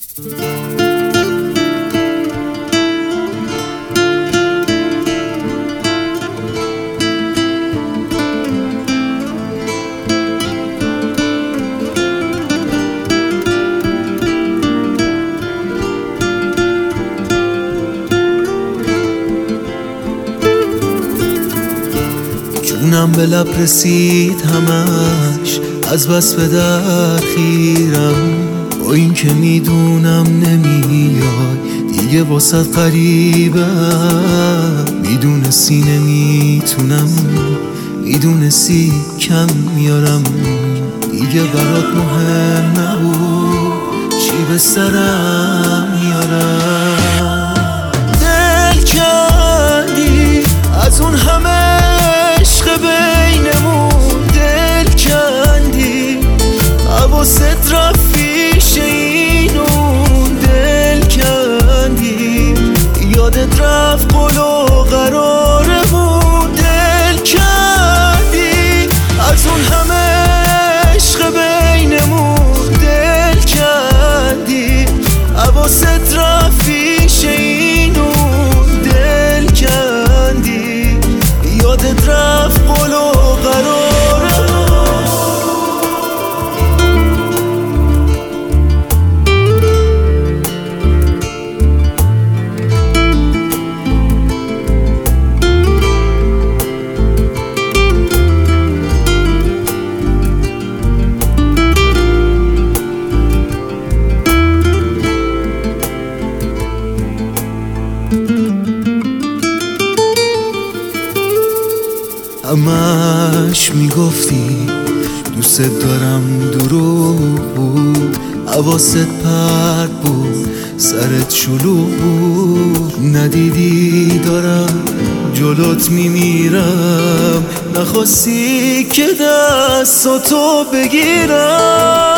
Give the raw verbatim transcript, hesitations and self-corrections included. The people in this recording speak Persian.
جونم به لب رسید همش از بس به در خیرم، با این که میدونم نمیای دیگه واسط غریبم. میدونستی نمیتونم، میدونستی کم میارم، دیگه برات مهم نبود چی به سرم میارم. دل کندی از اون همه عشق بینمون، دل کندی حواست رفت پیش اینون، دل کندی یادت رفت قول و قرارمون، دل کندی از اون همه عشق بینمون، دل کندی حواست رفت پیش اینون، دل کندی یادت رفت قول و قرارمون. همش میگفتی دوست دارم، دروغ بود، حواست پرت بود، سرت شلوغ بود. ندیدی دارم جلوت میمیرم، نخواستی که دستاتو بگیرم.